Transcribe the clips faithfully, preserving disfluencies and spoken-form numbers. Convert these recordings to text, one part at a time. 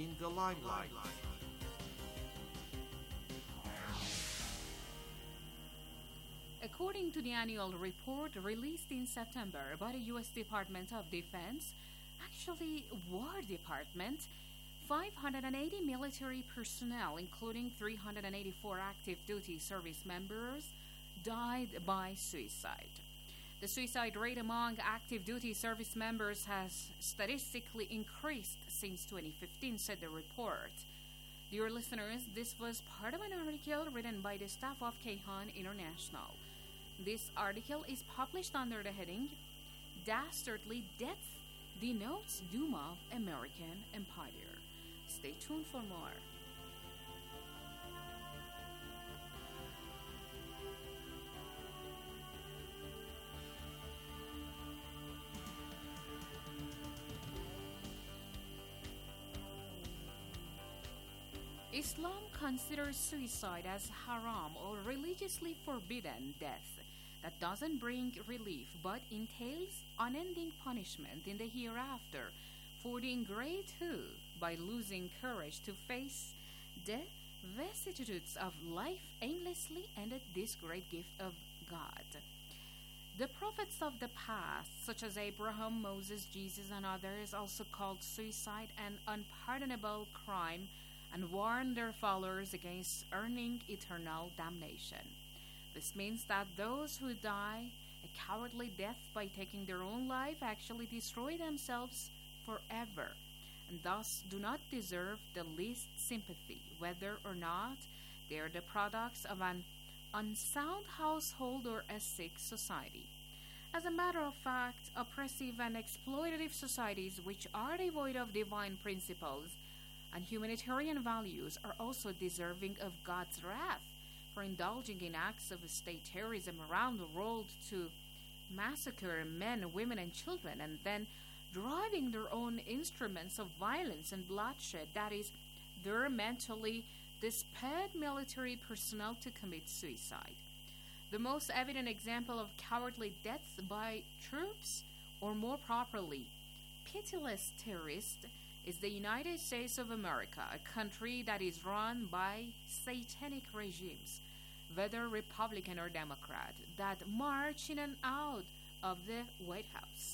in the limelight. According to the annual report released in September by the U S Department of Defense, actually War Department, five hundred eighty military personnel, including three hundred eighty-four active duty service members, died by suicide. The suicide rate among active duty service members has statistically increased since twenty fifteen, said the report. Dear listeners, this was part of an article written by the staff of Kayhan International. This article is published under the heading, Dastardly Death Denotes Doom of American Empire. Stay tuned for more. Islam considers suicide as haram or religiously forbidden death that doesn't bring relief but entails unending punishment in the hereafter for the ingrate who, by losing courage to face the vicissitudes of life, aimlessly ended this great gift of God. The prophets of the past, such as Abraham, Moses, Jesus, and others, also called suicide an unpardonable crime and warned their followers against earning eternal damnation. This means that those who die a cowardly death by taking their own life actually destroy themselves forever, and thus do not deserve the least sympathy, whether or not they are the products of an unsound household or a sick society. As a matter of fact, oppressive and exploitative societies which are devoid of divine principles and humanitarian values are also deserving of God's wrath for indulging in acts of state terrorism around the world to massacre men, women, and children, and then driving their own instruments of violence and bloodshed, that is, their mentally dispaired military personnel, to commit suicide. The most evident example of cowardly deaths by troops, or more properly, pitiless terrorists, is the United States of America, a country that is run by satanic regimes, whether Republican or Democrat, that march in and out of the White House.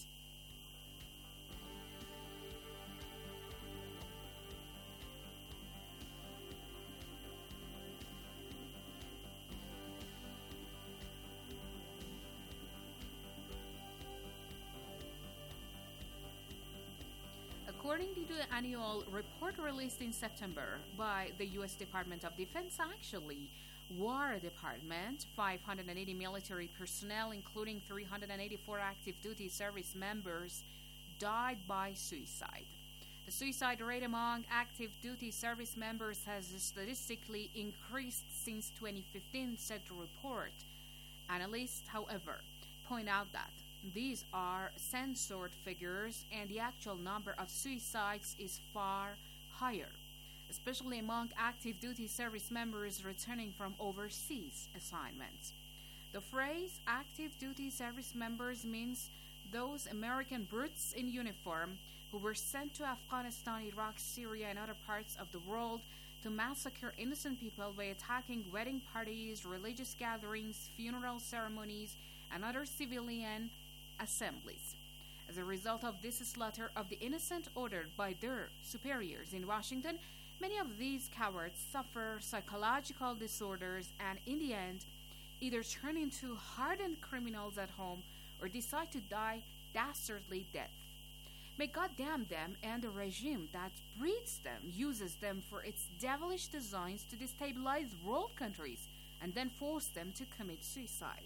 According to the annual report released in September by the U S Department of Defense, actually, War Department, five hundred eighty military personnel, including three hundred eighty-four active duty service members, died by suicide. The suicide rate among active duty service members has statistically increased since twenty fifteen, said the report. Analysts, however, point out that these are censored figures and the actual number of suicides is far higher, especially among active duty service members returning from overseas assignments. The phrase active duty service members means those American brutes in uniform who were sent to Afghanistan, Iraq, Syria, and other parts of the world to massacre innocent people by attacking wedding parties, religious gatherings, funeral ceremonies, and other civilian assemblies. As a result of this slaughter of the innocent ordered by their superiors in Washington, many of these cowards suffer psychological disorders and, in the end, either turn into hardened criminals at home or decide to die dastardly death. May God damn them and the regime that breeds them, uses them for its devilish designs to destabilize world countries and then force them to commit suicide.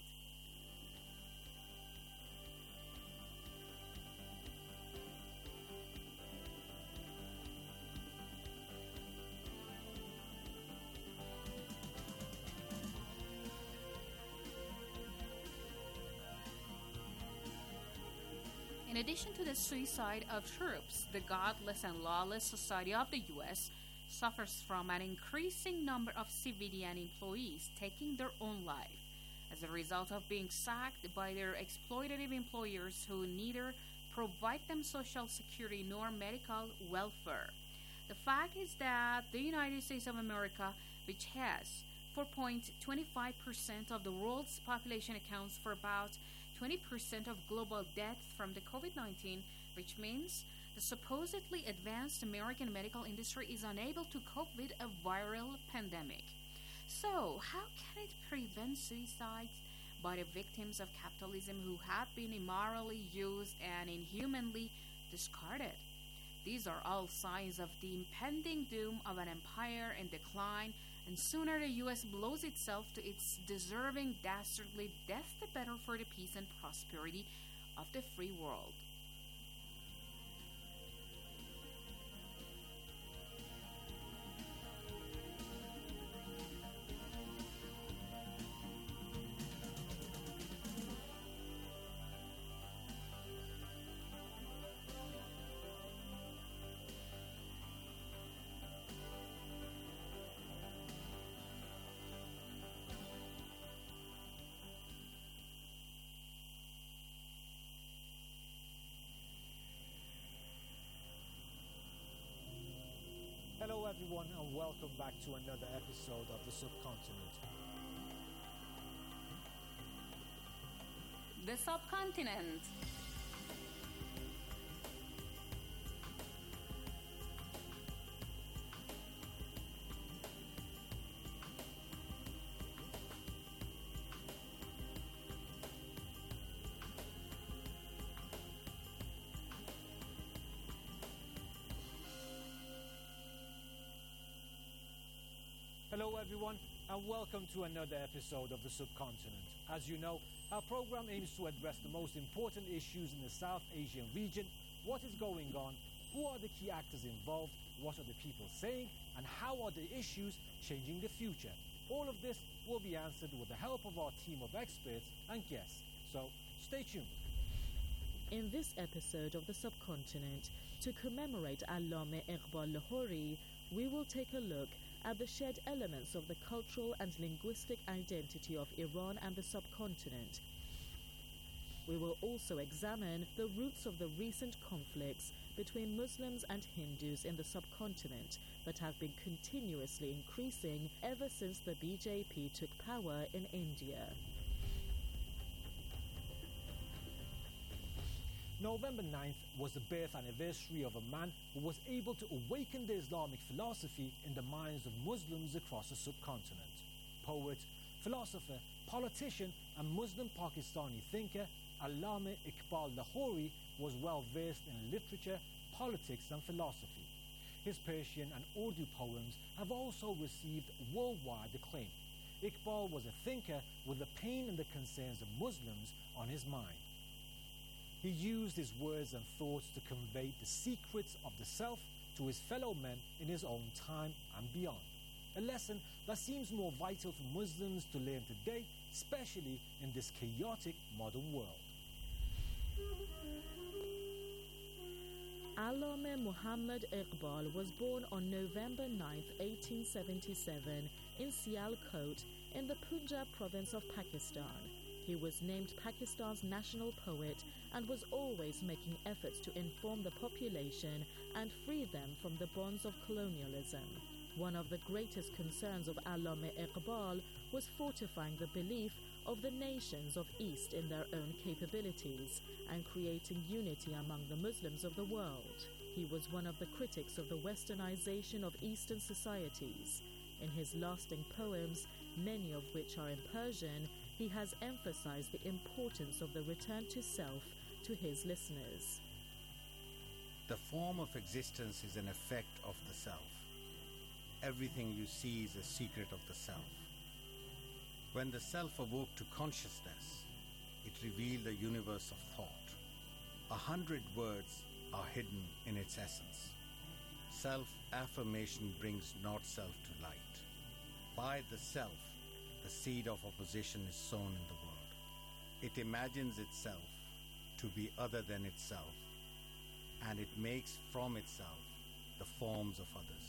In addition to the suicide of troops, the godless and lawless society of the U S suffers from an increasing number of civilian employees taking their own life as a result of being sacked by their exploitative employers who neither provide them social security nor medical welfare. The fact is that the United States of America, which has four point two five percent of the world's population, accounts for about twenty percent of global deaths from the COVID nineteen, which means the supposedly advanced American medical industry is unable to cope with a viral pandemic. So, how can it prevent suicides by the victims of capitalism who have been immorally used and inhumanly discarded? These are all signs of the impending doom of an empire in decline, and sooner the U S blows itself to its deserving dastardly death, the better for the peace and prosperity of the free world. Hello everyone and welcome back to another episode of The Subcontinent. The Subcontinent. Hello everyone and welcome to another episode of The Subcontinent. As you know, our program aims to address the most important issues in the South Asian region, what is going on, who are the key actors involved, what are the people saying, and how are the issues changing the future. All of this will be answered with the help of our team of experts and guests. So stay tuned. In this episode of The Subcontinent, to commemorate Allame Iqbal Lahori, we will take a look at the shared elements of the cultural and linguistic identity of Iran and the subcontinent. We will also examine the roots of the recent conflicts between Muslims and Hindus in the subcontinent that have been continuously increasing ever since the B J P took power in India. November ninth was the birth anniversary of a man who was able to awaken the Islamic philosophy in the minds of Muslims across the subcontinent. Poet, philosopher, politician and Muslim Pakistani thinker Allame Iqbal Lahori was well versed in literature, politics and philosophy. His Persian and Urdu poems have also received worldwide acclaim. Iqbal was a thinker with the pain and the concerns of Muslims on his mind. He used his words and thoughts to convey the secrets of the self to his fellow men in his own time and beyond. A lesson that seems more vital for Muslims to learn today, especially in this chaotic modern world. Allame Muhammad Iqbal was born on November ninth, eighteen seventy-seven in Sialkot in the Punjab province of Pakistan. He was named Pakistan's national poet and was always making efforts to inform the population and free them from the bonds of colonialism. One of the greatest concerns of Allame Iqbal was fortifying the belief of the nations of East in their own capabilities and creating unity among the Muslims of the world. He was one of the critics of the westernization of Eastern societies. In his lasting poems, many of which are in Persian, he has emphasized the importance of the return to self to his listeners. The form of existence is an effect of the self. Everything you see is a secret of the self. When the self awoke to consciousness, it revealed a universe of thought. A hundred words are hidden in its essence. Self-affirmation brings not self to light. By the self, the seed of opposition is sown in the world. It imagines itself to be other than itself, and it makes from itself the forms of others.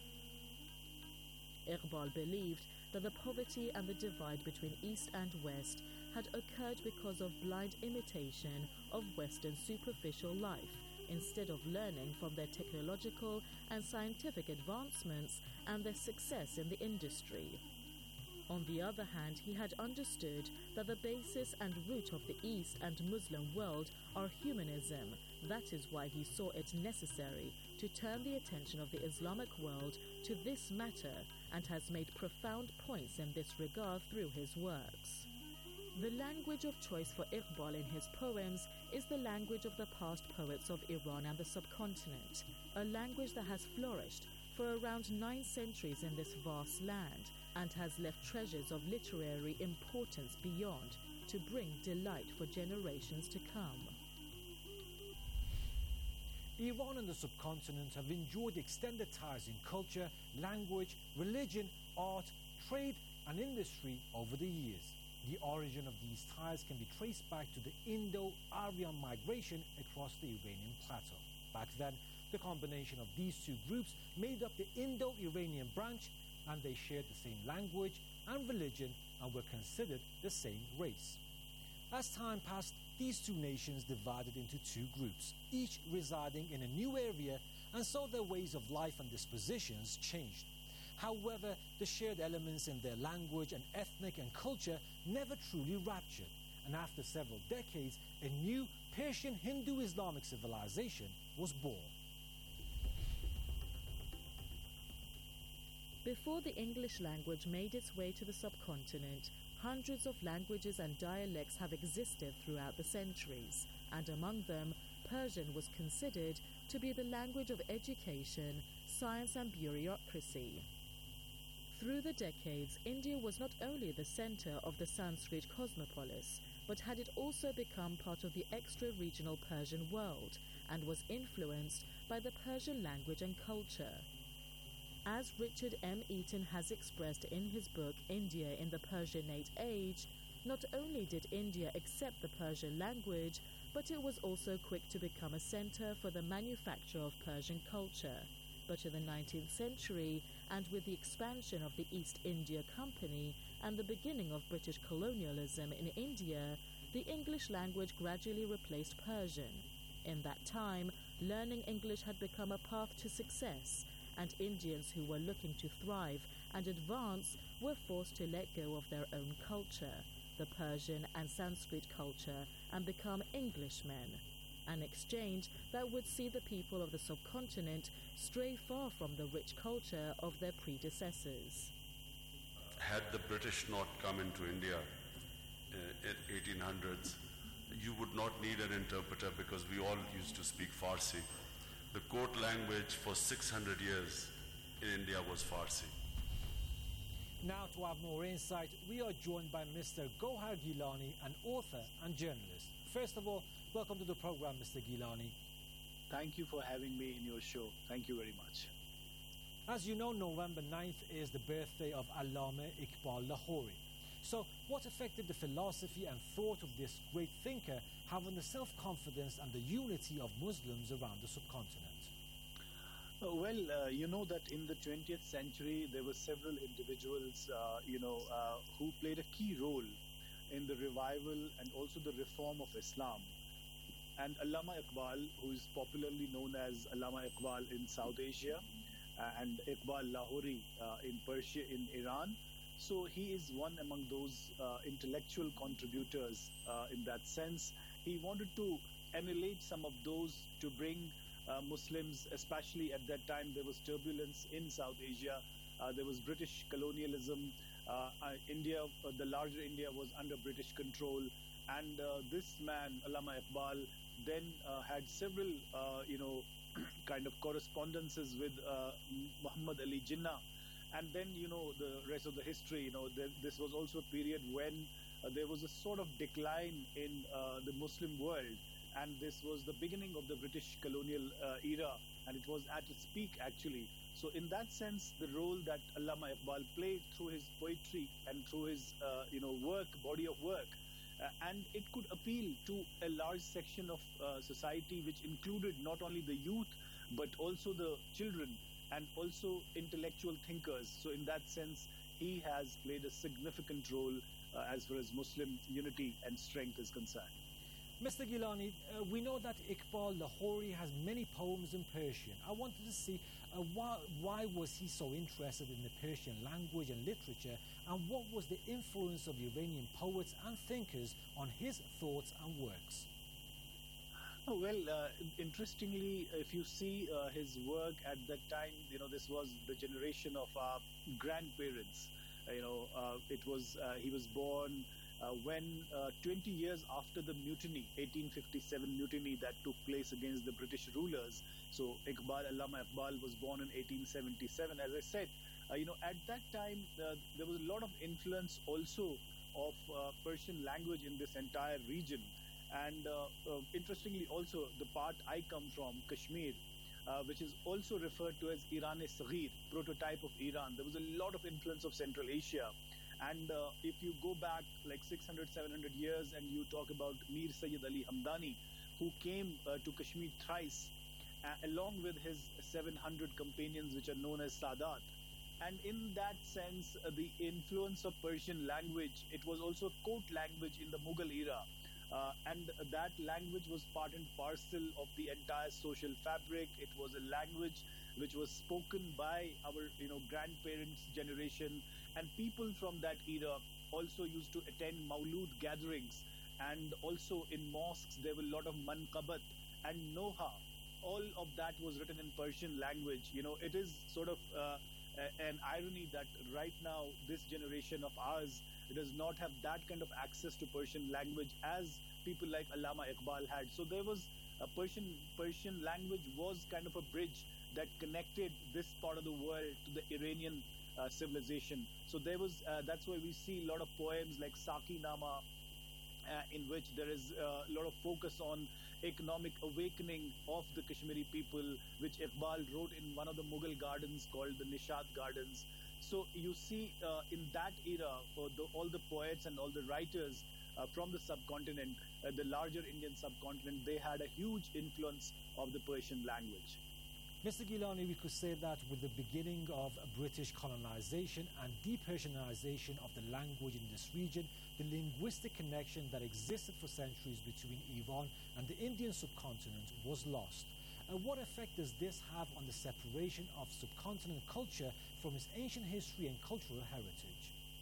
Iqbal believed that the poverty and the divide between East and West had occurred because of blind imitation of Western superficial life, instead of learning from their technological and scientific advancements and their success in the industry. On the other hand, he had understood that the basis and root of the East and Muslim world are humanism. That is why he saw it necessary to turn the attention of the Islamic world to this matter, and has made profound points in this regard through his works. The language of choice for Iqbal in his poems is the language of the past poets of Iran and the subcontinent, a language that has flourished for around nine centuries in this vast land, and has left treasures of literary importance beyond to bring delight for generations to come. Iran and the subcontinent have enjoyed extended ties in culture, language, religion, art, trade and industry over the years. The origin of these ties can be traced back to the Indo-Aryan migration across the Iranian plateau. Back then, the combination of these two groups made up the Indo-Iranian branch, and they shared the same language and religion and were considered the same race. As time passed, these two nations divided into two groups, each residing in a new area, and so their ways of life and dispositions changed. However, the shared elements in their language and ethnic and culture never truly raptured, and after several decades, a new Persian Hindu-Islamic civilization was born. Before the English language made its way to the subcontinent, hundreds of languages and dialects have existed throughout the centuries, and among them, Persian was considered to be the language of education, science and bureaucracy. Through the decades, India was not only the center of the Sanskrit cosmopolis, but had it also become part of the extra-regional Persian world, and was influenced by the Persian language and culture. As Richard M. Eaton has expressed in his book India in the Persianate Age, not only did India accept the Persian language, but it was also quick to become a center for the manufacture of Persian culture. But in the nineteenth century, and with the expansion of the East India Company and the beginning of British colonialism in India, the English language gradually replaced Persian. In that time, learning English had become a path to success, and Indians who were looking to thrive and advance were forced to let go of their own culture, the Persian and Sanskrit culture, and become Englishmen, an exchange that would see the people of the subcontinent stray far from the rich culture of their predecessors. Had the British not come into India uh, in eighteen hundreds, you would not need an interpreter because we all used to speak Farsi. The court language for six hundred years in India was Farsi. Now, to have more insight, we are joined by Mister Gohar Gilani, an author and journalist. First of all, welcome to the program, Mister Gilani. Thank you for having me in your show. Thank you very much. As you know, November ninth is the birthday of Allama Iqbal Lahori. So, what affected the philosophy and thought of this great thinker having the self-confidence and the unity of Muslims around the subcontinent? Uh, well, uh, you know that in the twentieth century, there were several individuals, uh, you know, uh, who played a key role in the revival and also the reform of Islam. And Allama Iqbal, who is popularly known as Allama Iqbal in South Asia, uh, and Iqbal Lahori uh, in Persia, in Iran. So he is one among those uh, intellectual contributors uh, in that sense. He wanted to emulate some of those to bring uh, Muslims, especially at that time there was turbulence in South Asia. Uh, there was British colonialism. Uh, uh, India, uh, the larger India was under British control. And uh, this man, Allama Iqbal, then uh, had several, uh, you know, kind of correspondences with uh, Muhammad Ali Jinnah. And then, you know, the rest of the history, you know, there, this was also a period when uh, there was a sort of decline in uh, the Muslim world. And this was the beginning of the British colonial uh, era. And it was at its peak, actually. So in that sense, the role that Allama Iqbal played through his poetry and through his, uh, you know, work, body of work, uh, and it could appeal to a large section of uh, society, which included not only the youth, but also the children, and also intellectual thinkers. So in that sense, he has played a significant role uh, as far as Muslim unity and strength is concerned. Mister Gilani, uh, we know that Iqbal Lahori has many poems in Persian. I wanted to see uh, why, why was he so interested in the Persian language and literature, and what was the influence of Iranian poets and thinkers on his thoughts and works? Oh, well, uh, interestingly, if you see uh, his work at that time, you know, this was the generation of our grandparents. Uh, you know, uh, it was uh, he was born uh, when uh, twenty years after the mutiny, eighteen fifty-seven mutiny that took place against the British rulers. So Iqbal, Allama Iqbal was born in eighteen seventy-seven. As I said, uh, you know, at that time uh, there was a lot of influence also of uh, Persian language in this entire region. And uh, uh, interestingly, also the part I come from, Kashmir, uh, which is also referred to as Iran-e-Saghir, prototype of Iran. There was a lot of influence of Central Asia. And uh, if you go back like six hundred, seven hundred years and you talk about Mir Sayyid Ali Hamdani, who came uh, to Kashmir thrice, uh, along with his seven hundred companions, which are known as Sadat. And in that sense, uh, the influence of Persian language, it was also a court language in the Mughal era. Uh, and that language was part and parcel of the entire social fabric. It was a language which was spoken by our, you know, grandparents' generation, and people from that era also used to attend Maulud gatherings, and also in mosques there were a lot of manqabat and noha. All of that was written in Persian language. You know, it is sort of uh, an irony that right now this generation of ours does not have that kind of access to Persian language as people like Allama Iqbal had. So there was a Persian Persian language was kind of a bridge that connected this part of the world to the Iranian uh, civilization. So there was uh, that's why we see a lot of poems like Saki Nama, uh, in which there is uh, a lot of focus on economic awakening of the Kashmiri people, which Iqbal wrote in one of the Mughal gardens called the Nishad Gardens. So you see uh, in that era, uh, the, all the poets and all the writers uh, from the subcontinent, uh, the larger Indian subcontinent, they had a huge influence of the Persian language. Mister Gilani, we could say that with the beginning of British colonization and de-Persianization of the language in this region, the linguistic connection that existed for centuries between Iran and the Indian subcontinent was lost. And what effect does this have on the separation of subcontinent culture from its ancient history and cultural heritage?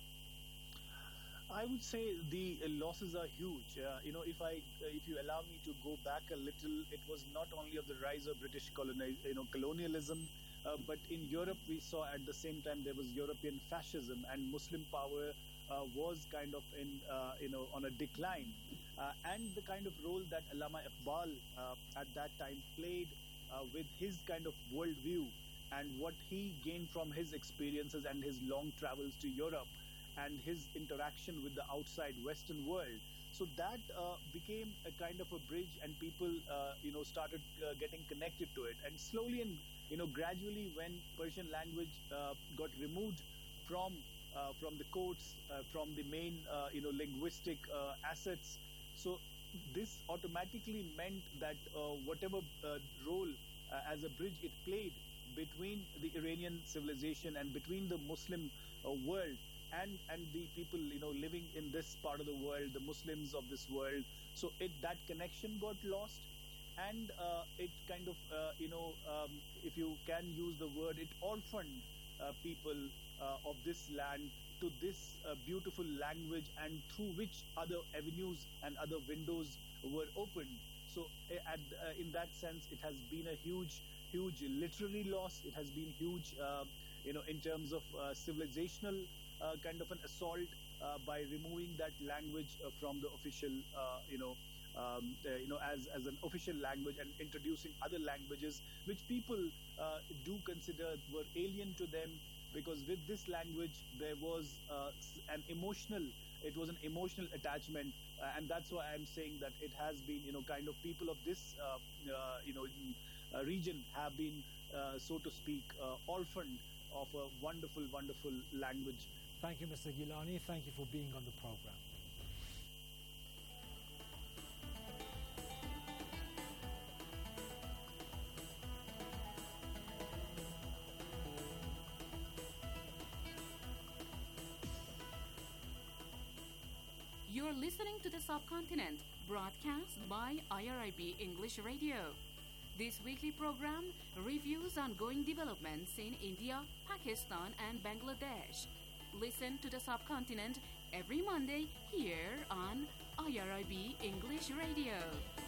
I would say the uh, losses are huge. Uh, you know, if I, uh, if you allow me to go back a little, it was not only of the rise of British coloni- you know, colonialism, uh, but in Europe we saw at the same time there was European fascism, and Muslim power uh, was kind of in, uh, you know, on a decline. Uh, and the kind of role that Allama Iqbal uh, at that time played uh, with his kind of worldview and what he gained from his experiences and his long travels to Europe and his interaction with the outside Western world. So that uh, became a kind of a bridge, and people, uh, you know, started uh, getting connected to it. And slowly and, you know, gradually when Persian language uh, got removed from uh, from the courts, uh, from the main, uh, you know, linguistic uh, assets, so this automatically meant that uh, whatever uh, role uh, as a bridge it played between the Iranian civilization and between the Muslim uh, world and and the people, you know, living in this part of the world, the Muslims of this world, so it that connection got lost, and uh, it kind of, uh, you know, um, if you can use the word, it orphaned uh, people uh, of this land to this uh, beautiful language, and through which other avenues and other windows were opened. So at, uh, in that sense, it has been a huge, huge literary loss. It has been huge, uh, you know, in terms of uh, civilizational uh, kind of an assault uh, by removing that language uh, from the official, uh, you know, um, uh, you know, as, as an official language, and introducing other languages which people uh, do consider were alien to them. Because with this language, there was uh, an emotional, it was an emotional attachment, uh, and that's why I'm saying that it has been, you know, kind of people of this, uh, uh, you know, uh, region have been, uh, so to speak, uh, orphaned of a wonderful, wonderful language. Thank you, Mister Gilani. Thank you for being on the program. You're listening to The Subcontinent, broadcast by I R I B English Radio. This weekly program reviews ongoing developments in India, Pakistan, and Bangladesh. Listen to the subcontinent every Monday here on I R I B English Radio.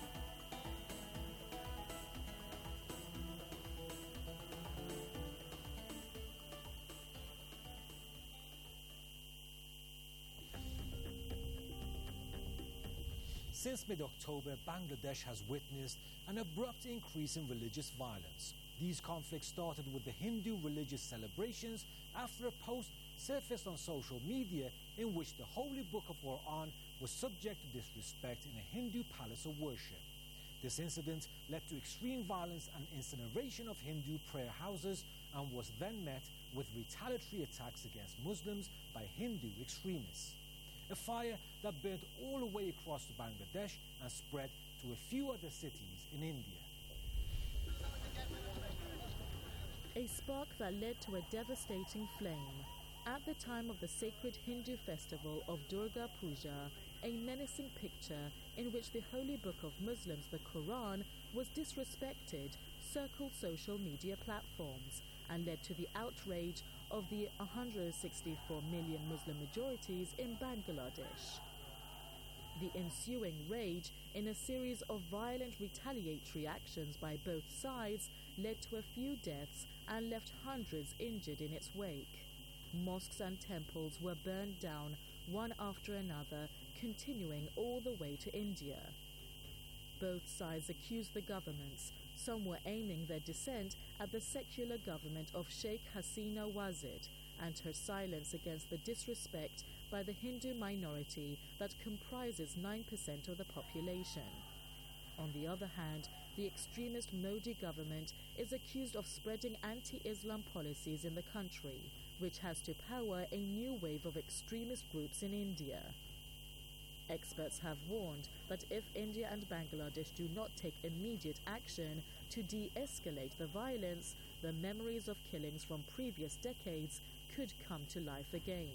Since mid-October, Bangladesh has witnessed an abrupt increase in religious violence. These conflicts started with the Hindu religious celebrations after a post surfaced on social media in which the holy book of Quran was subject to disrespect in a Hindu palace of worship. This incident led to extreme violence and incineration of Hindu prayer houses and was then met with retaliatory attacks against Muslims by Hindu extremists. A fire that burned all the way across to Bangladesh and spread to a few other cities in India. A spark that led to a devastating flame. At the time of the sacred Hindu festival of Durga Puja, a menacing picture in which the holy book of Muslims, the Quran, was disrespected circled social media platforms and led to the outrage of the one hundred sixty-four million Muslim majorities in Bangladesh. The ensuing rage in a series of violent retaliatory actions by both sides led to a few deaths and left hundreds injured in its wake. Mosques and temples were burned down one after another, continuing all the way to India. Both sides accused the governments. Some were aiming their dissent at the secular government of Sheikh Hasina Wajid and her silence against the disrespect by the Hindu minority that comprises nine percent of the population. On the other hand, the extremist Modi government is accused of spreading anti-Islam policies in the country, which has to power a new wave of extremist groups in India. Experts have warned that if India and Bangladesh do not take immediate action to de-escalate the violence, the memories of killings from previous decades could come to life again.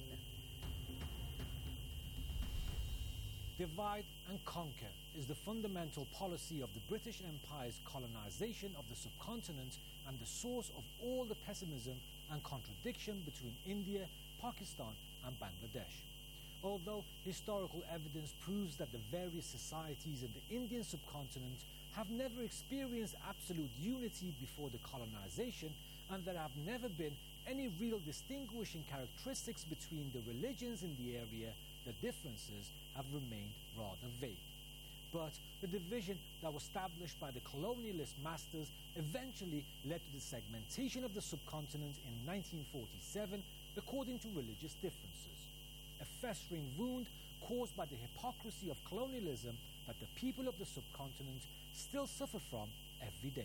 Divide and conquer is the fundamental policy of the British Empire's colonization of the subcontinent and the source of all the pessimism and contradiction between India, Pakistan, and Bangladesh. Although historical evidence proves that the various societies in the Indian subcontinent have never experienced absolute unity before the colonization, and there have never been any real distinguishing characteristics between the religions in the area, the differences have remained rather vague. But the division that was established by the colonialist masters eventually led to the segmentation of the subcontinent in nineteen forty-seven according to religious differences. A festering wound caused by the hypocrisy of colonialism that the people of the subcontinent still suffer from every day.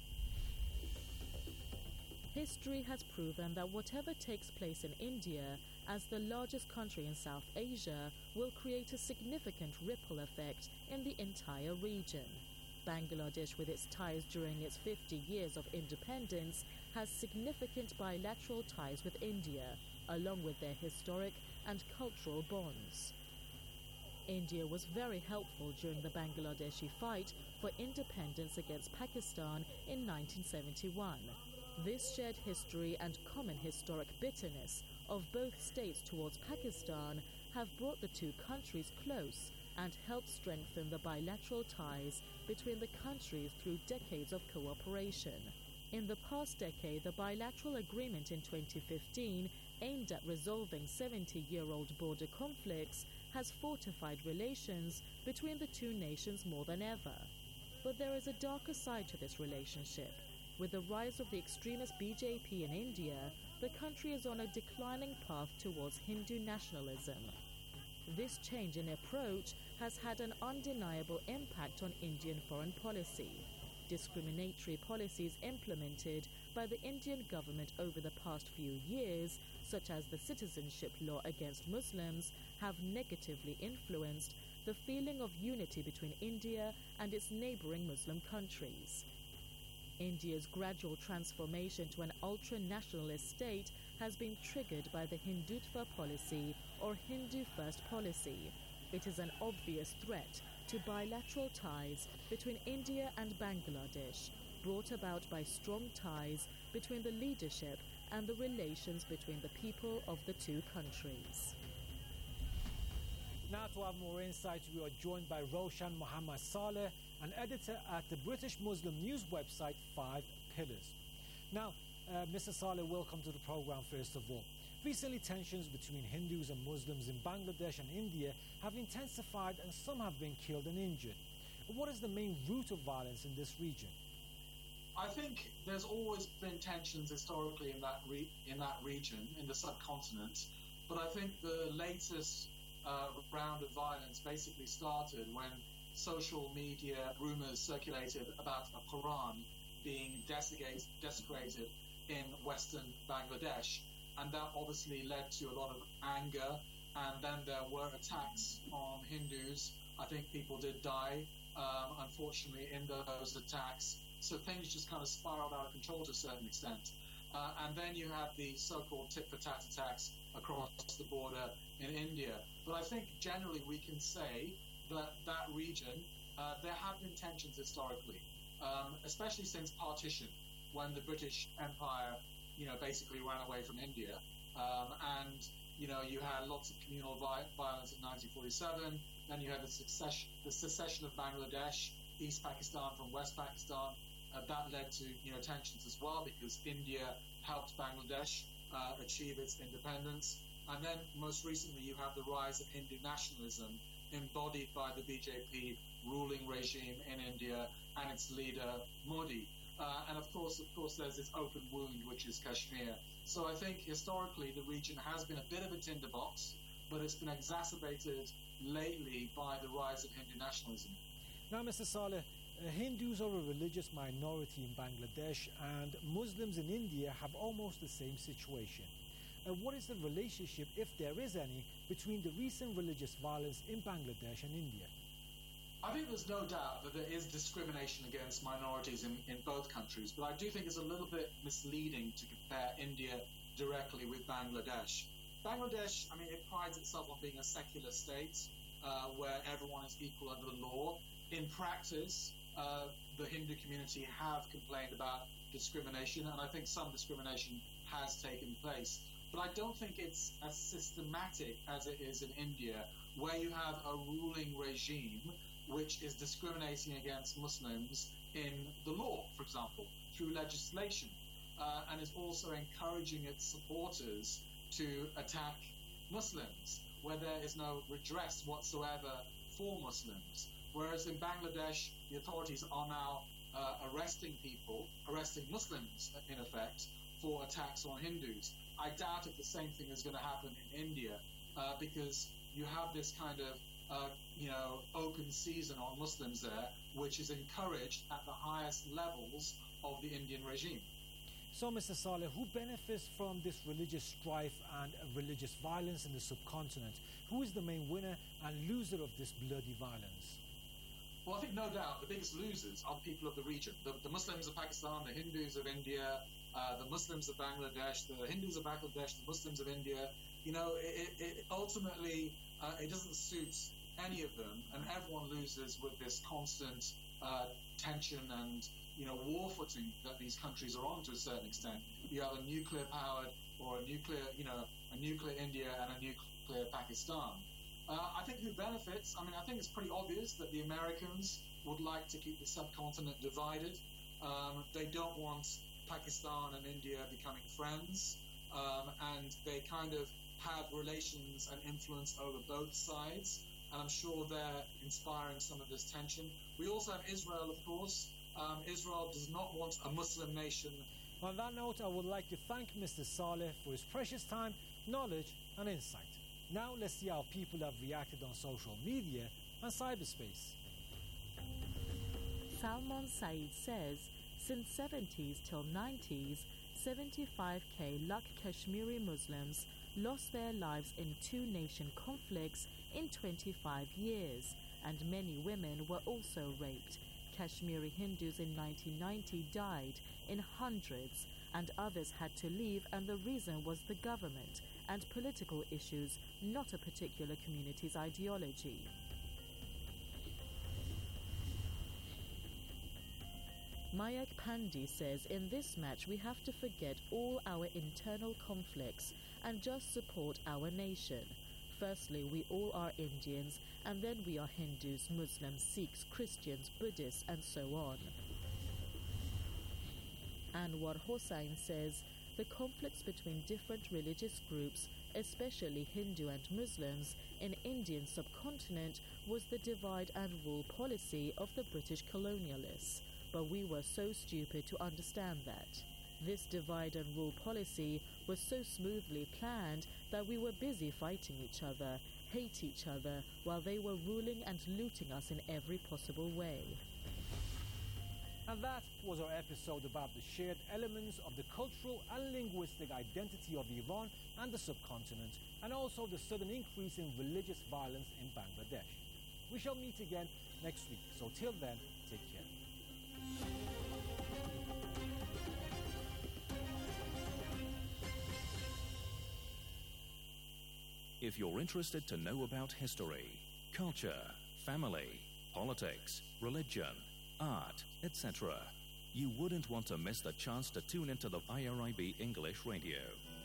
History has proven that whatever takes place in India, as the largest country in South Asia, will create a significant ripple effect in the entire region. Bangladesh, with its ties during its fifty years of independence, has significant bilateral ties with India, along with their historic and cultural bonds. India was very helpful during the Bangladeshi fight for independence against Pakistan in nineteen seventy-one. This shared history and common historic bitterness of both states towards Pakistan have brought the two countries close and helped strengthen the bilateral ties between the countries through decades of cooperation. In the past decade, the bilateral agreement in twenty fifteen, aimed at resolving seventy-year-old border conflicts, has fortified relations between the two nations more than ever. But there is a darker side to this relationship. With the rise of the extremist B J P in India, the country is on a declining path towards Hindu nationalism. This change in approach has had an undeniable impact on Indian foreign policy. Discriminatory policies implemented by the Indian government over the past few years, such as the citizenship law against Muslims, have negatively influenced the feeling of unity between India and its neighboring Muslim countries. India's gradual transformation to an ultra-nationalist state has been triggered by the Hindutva policy or Hindu First policy. It is an obvious threat to bilateral ties between India and Bangladesh, brought about by strong ties between the leadership and the relations between the people of the two countries. Now to have more insights, we are joined by Roshan Mohammad Saleh, an editor at the British Muslim news website Five Pillars. Now, uh, Mister Saleh, welcome to the program first of all. Recently, tensions between Hindus and Muslims in Bangladesh and India have intensified and some have been killed and injured. What is the main root of violence in this region? I think there's always been tensions historically in that re- in that region, in the subcontinent, but I think the latest uh, round of violence basically started when social media rumors circulated about a Quran being desecrated, desecrated in western Bangladesh. And that obviously led to a lot of anger. And then there were attacks on Hindus. I think people did die, um, unfortunately, in those attacks. So things just kind of spiraled out of control to a certain extent. Uh, and then you had the so-called tit-for-tat attacks across the border in India. But I think generally we can say that that region, uh, there have been tensions historically, um, especially since partition, when the British Empire, you know, basically ran away from India. Um, and, you know, you had lots of communal vi- violence in nineteen forty-seven. Then you had the succession, the secession of Bangladesh, East Pakistan from West Pakistan. Uh, that led to, you know, tensions as well because India helped Bangladesh uh, achieve its independence. And then most recently you have the rise of Hindu nationalism embodied by the B J P ruling regime in India and its leader Modi. Uh, and of course, of course, there's this open wound, which is Kashmir. So I think historically the region has been a bit of a tinderbox, but it's been exacerbated lately by the rise of Hindu nationalism. Now, Mister Saleh, uh, Hindus are a religious minority in Bangladesh, and Muslims in India have almost the same situation. Uh, what is the relationship, if there is any, between the recent religious violence in Bangladesh and India? I think there's no doubt that there is discrimination against minorities in, in both countries, but I do think it's a little bit misleading to compare India directly with Bangladesh. Bangladesh, I mean, it prides itself on being a secular state uh, where everyone is equal under the law. In practice, uh, the Hindu community have complained about discrimination, and I think some discrimination has taken place. But I don't think it's as systematic as it is in India, where you have a ruling regime which is discriminating against Muslims in the law, for example, through legislation, uh, and is also encouraging its supporters to attack Muslims, where there is no redress whatsoever for Muslims. Whereas in Bangladesh, the authorities are now uh, arresting people, arresting Muslims, in effect, for attacks on Hindus. I doubt if the same thing is going to happen in India, uh, because you have this kind of Uh, you know, open season on Muslims there, which is encouraged at the highest levels of the Indian regime. So, Mister Saleh, who benefits from this religious strife and uh, religious violence in the subcontinent? Who is the main winner and loser of this bloody violence? Well, I think no doubt the biggest losers are the people of the region. The, the Muslims of Pakistan, the Hindus of India, uh, the Muslims of Bangladesh, the Hindus of Bangladesh, the Muslims of India. You know, it, it ultimately, uh, it doesn't suit any of them, and everyone loses with this constant uh, tension and, you know, war footing that these countries are on to a certain extent. You have a nuclear-powered or a nuclear, you know, a nuclear India and a nuclear Pakistan. Uh, I think who benefits, I mean, I think it's pretty obvious that the Americans would like to keep the subcontinent divided. Um, they don't want Pakistan and India becoming friends, um, and they kind of have relations and influence over both sides. And I'm sure they're inspiring some of this tension. We also have Israel, of course. Um, Israel does not want a Muslim nation. On that note, I would like to thank Mister Saleh for his precious time, knowledge and insight. Now let's see how people have reacted on social media and cyberspace. Salman Saeed says, since seventies till nineties, seventy-five K Lak Kashmiri Muslims lost their lives in two nation conflicts in twenty-five years, and many women were also raped. Kashmiri Hindus in nineteen ninety died in hundreds, and others had to leave, and the reason was the government and political issues, not a particular community's ideology. Mayak Pandey says in this match we have to forget all our internal conflicts and just support our nation. Firstly, we all are Indians, and then we are Hindus, Muslims, Sikhs, Christians, Buddhists, and so on. Anwar Hossain says the conflicts between different religious groups, especially Hindu and Muslims, in Indian subcontinent was the divide and rule policy of the British colonialists. But we were so stupid to understand that. This divide and rule policy was so smoothly planned that we were busy fighting each other, hate each other, while they were ruling and looting us in every possible way. And that was our episode about the shared elements of the cultural and linguistic identity of Iran and the subcontinent, and also the sudden increase in religious violence in Bangladesh. We shall meet again next week, so till then, take care. If you're interested to know about history, culture, family, politics, religion, art, et cetera, you wouldn't want to miss the chance to tune into the I R I B English Radio.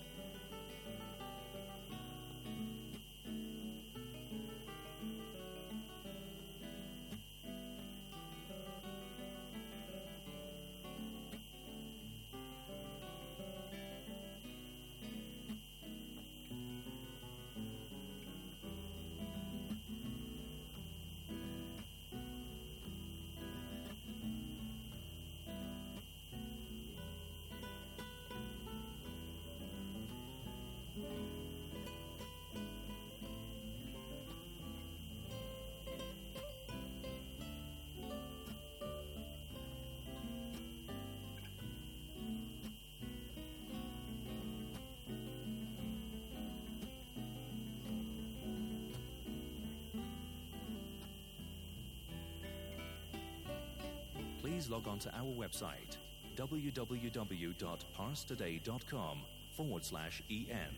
Please log on to our website, w w w dot pars today dot com forward slash en.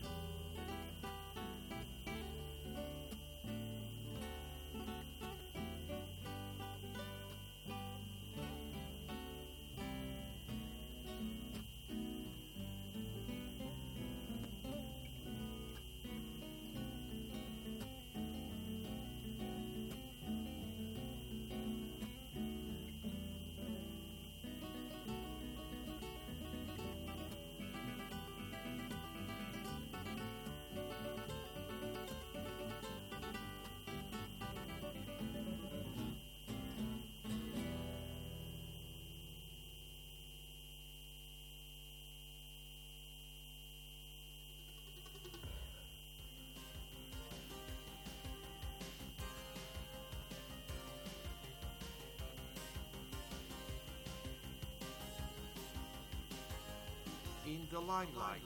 In the limelight.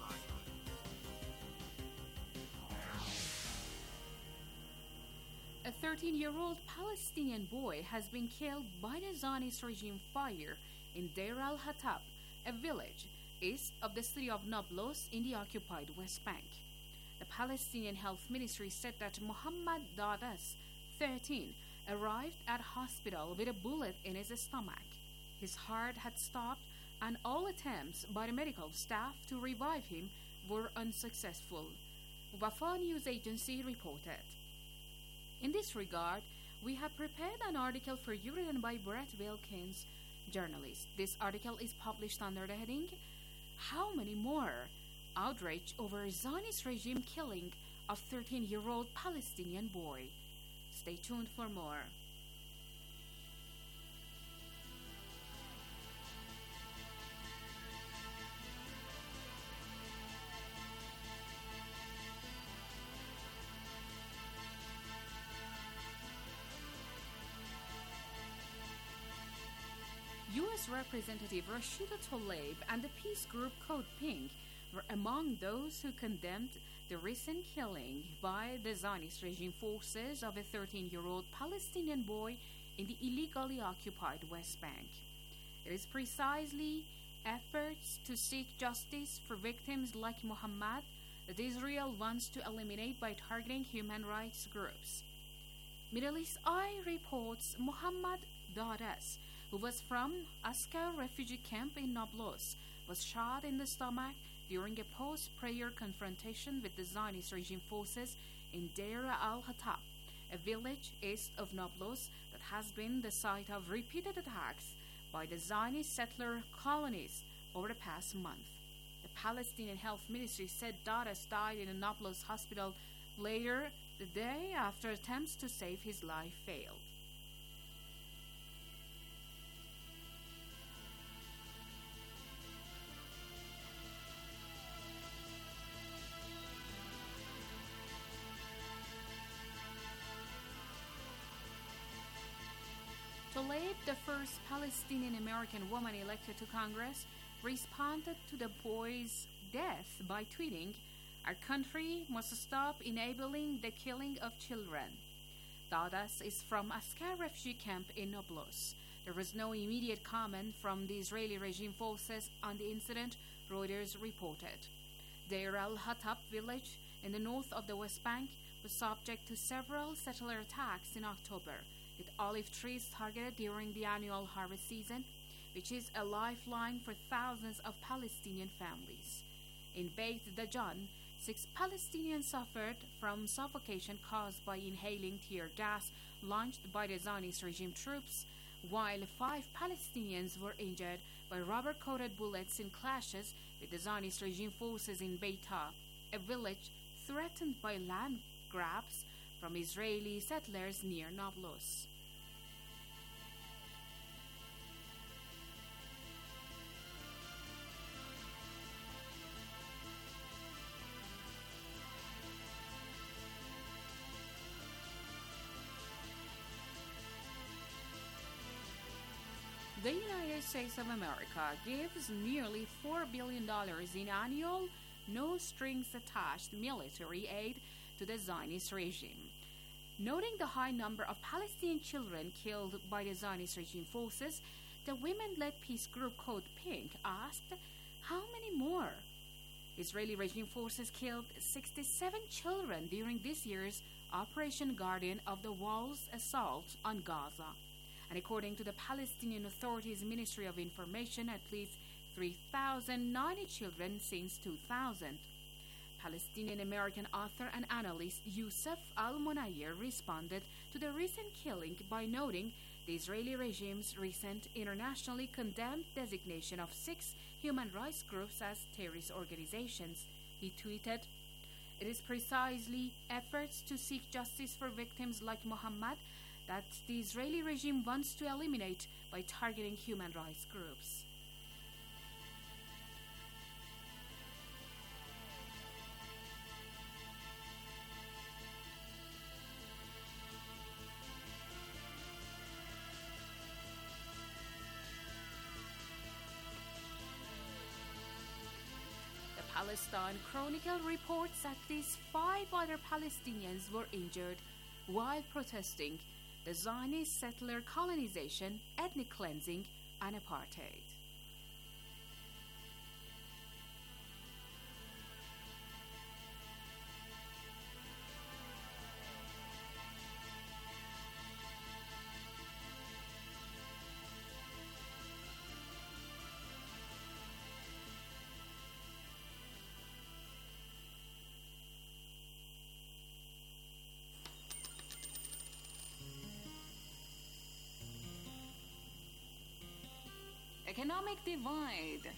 A thirteen-year-old Palestinian boy has been killed by the Zionist regime fire in Deir al-Hatab, a village east of the city of Nablus in the occupied West Bank. The Palestinian Health Ministry said that Muhammad Dadas, thirteen, arrived at hospital with a bullet in his stomach. His heart had stopped, and all attempts by the medical staff to revive him were unsuccessful, Wafa News Agency reported. In this regard, we have prepared an article for you written by Brett Wilkins, journalist. This article is published under the heading, How Many More? Outrage over Zionist regime killing of thirteen-year-old Palestinian boy. Stay tuned for more. U S Representative Rashida Tlaib and the peace group Code Pink were among those who condemned the recent killing by the Zionist regime forces of a thirteen-year-old Palestinian boy in the illegally occupied West Bank. It is precisely efforts to seek justice for victims like Muhammad that Israel wants to eliminate by targeting human rights groups. Middle East Eye reports Muhammad Dadas, who was from Askar refugee camp in Nablus, was shot in the stomach during a post-prayer confrontation with the Zionist regime forces in Deir al-Hatab, a village east of Nablus that has been the site of repeated attacks by the Zionist settler colonies over the past month. The Palestinian Health Ministry said Dadas died in a Nablus hospital later the day after attempts to save his life failed. Tlaib, the first Palestinian-American woman elected to Congress, responded to the boy's death by tweeting, "Our country must stop enabling the killing of children." Dadas is from Askar refugee camp in Nablus. There was no immediate comment from the Israeli regime forces on the incident, Reuters reported. Deir al-Hatab village in the north of the West Bank was subject to several settler attacks in October, with olive trees targeted during the annual harvest season, which is a lifeline for thousands of Palestinian families. In Beit Dajan, six Palestinians suffered from suffocation caused by inhaling tear gas launched by the Zionist regime troops, while five Palestinians were injured by rubber-coated bullets in clashes with the Zionist regime forces in Beita, a village threatened by land grabs from Israeli settlers near Nablus. The United States of America gives nearly four billion dollars in annual, no-strings-attached military aid to the Zionist regime. Noting the high number of Palestinian children killed by the Zionist regime forces, the women-led peace group Code Pink asked, "How many more?" Israeli regime forces killed sixty-seven children during this year's Operation Guardian of the Wall's assault on Gaza. And according to the Palestinian Authority's Ministry of Information, at least three thousand ninety children since two thousand. Palestinian-American author and analyst Youssef Al-Munayyer responded to the recent killing by noting the Israeli regime's recent internationally condemned designation of six human rights groups as terrorist organizations. He tweeted, "It is precisely efforts to seek justice for victims like Muhammad that the Israeli regime wants to eliminate by targeting human rights groups." The Palestine Chronicle reports at least five other Palestinians were injured while protesting the Zionist settler colonization, ethnic cleansing, and apartheid. Economic divide.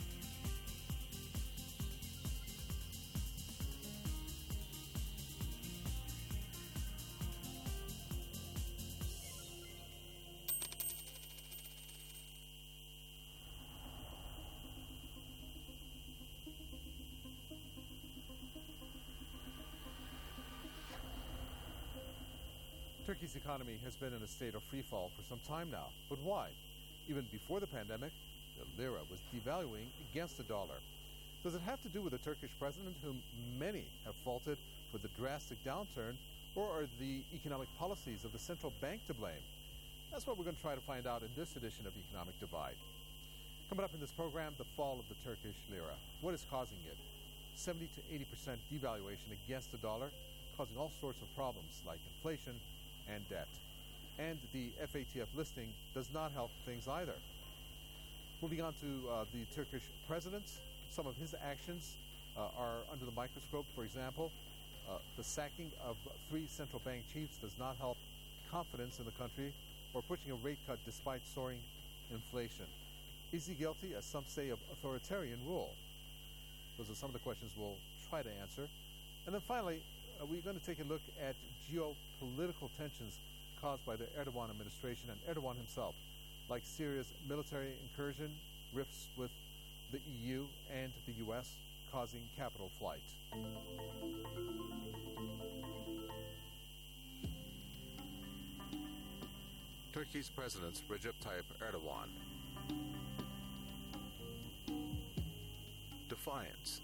Turkey's economy has been in a state of freefall for some time now. But why? Even before the pandemic, the lira was devaluing against the dollar. Does it have to do with the Turkish president, whom many have faulted for the drastic downturn, or are the economic policies of the central bank to blame? That's what we're going to try to find out in this edition of Economic Divide. Coming up in this program, the fall of the Turkish lira. What is causing it? seventy to eighty percent devaluation against the dollar, causing all sorts of problems like inflation and debt. And the F A T F listing does not help things either. Moving on to uh, the Turkish president, some of his actions uh, are under the microscope. For example, uh, the sacking of three central bank chiefs does not help confidence in the country, or pushing a rate cut despite soaring inflation. Is he guilty, as some say, of authoritarian rule? Those are some of the questions we'll try to answer. And then finally, uh, we're going to take a look at geopolitical tensions caused by the Erdogan administration and Erdogan himself, like Syria's military incursion, rifts with the E U and the U S causing capital flight. Turkey's President Recep Tayyip Erdogan. Defiance.